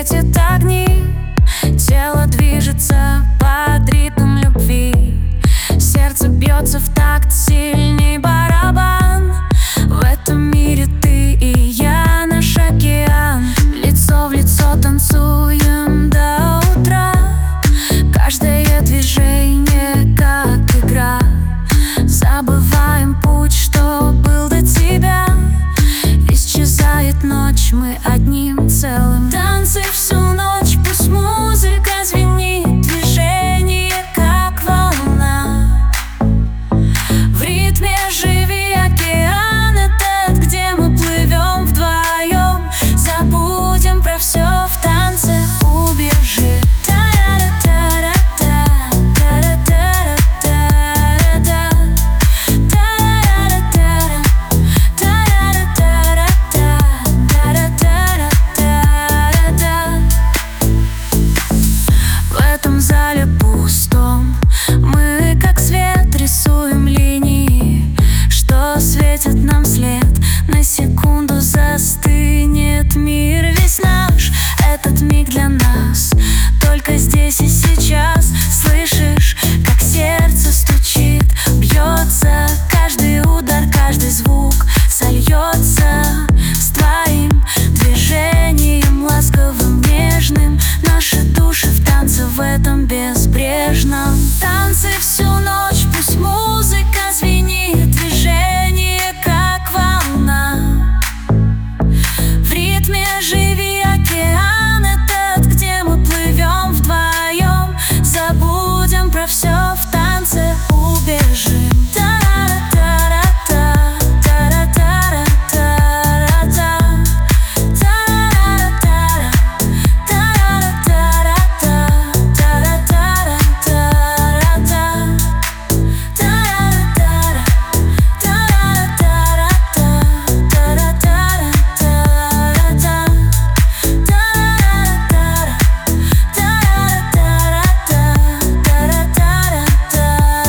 светят огни, тело движется под ритм любви. Сердце бьется в такт, сильней барабан. В этом мире ты и я, наш океан. Лицо в лицо танцуем до утра. Каждое движение как игра. Забываем путь, что был до тебя. Исчезает ночь, мы одним целым. Танцы всю ночь, пусть музыка звенит. Движение как волна. В ритме живи, океан этот, где мы плывем вдвоем. Забудем про все в танце, убежи. В зале пустом мы как свет рисуем линии, что светит нам вслед. На секунду застынет мир весь наш. Этот миг для нас только здесь и сейчас. Слышишь, как сердце стучит, бьется. Каждый удар, каждый звук сольется с твоим движением ласковым, нежным. Наши души в танце, в этом безбрежном танце всю ночь, пусть музыка звенит. Движение как волна. В ритме живи, океан этот, где мы плывем вдвоем. Забудем про все в танце, убежим.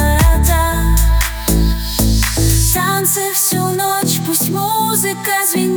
Всю ночь пусть музыка звенит.